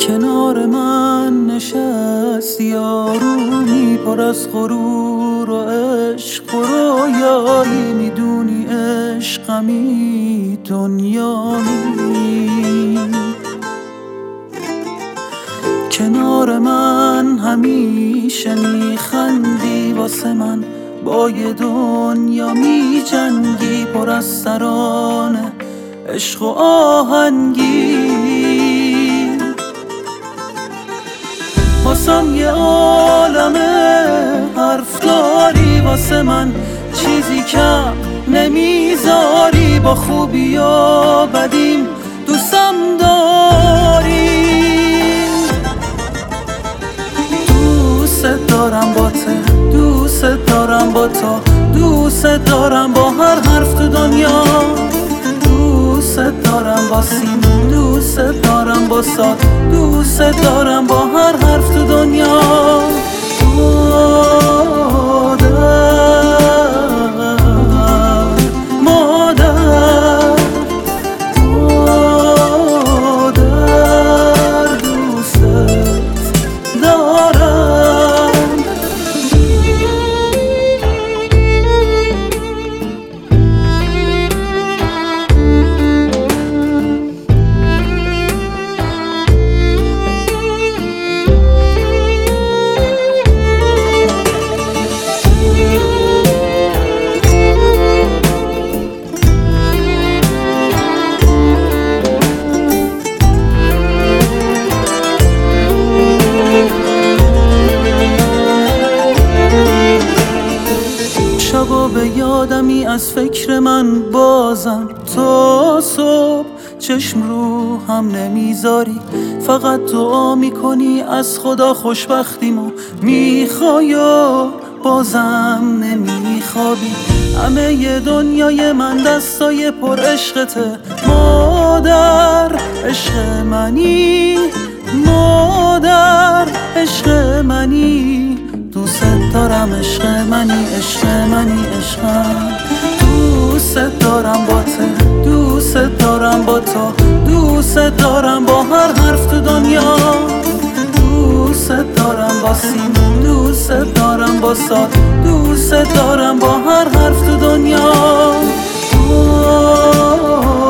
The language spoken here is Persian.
کنار من نشستی آرومی پر از غرور و عشق و رویایی، میدونی عشقمی دنیامی. کنار من همیشه میخندی واسه من، با یه دنیا میجنگی پر از ترانه عشق و آهنگی. واسم یه عالمه حرف داری، واسه من چیزی کم نمیذاری، با خوبی و بدیم دوستم داری. دوست دارم با دوست دارم با تو، دوست دارم با هر حرف تو دنیا، دوست دارم با سیم، دوست دارم با سات، دوست دارم با هر حرف تو دنیا. شبا به یادمی از فکر من بازم، تا صبح چشم رو هم نمیذاری، فقط دعا میکنی از خدا خوشبختیمو میخوای و بازم نمیخوابی. همه ی دنیای من دستای پر عشقته مادر، عشق منی مادر، عشق منی، دوست دارم عشق منی، عشق منی، عشقم. دوست دارم با دوست دارم با تو، دوست دارم با هر حرف تو دنیا، دوست دارم با سیم، دوست دارم با سات، دوست دارم با هر حرف تو دنیا.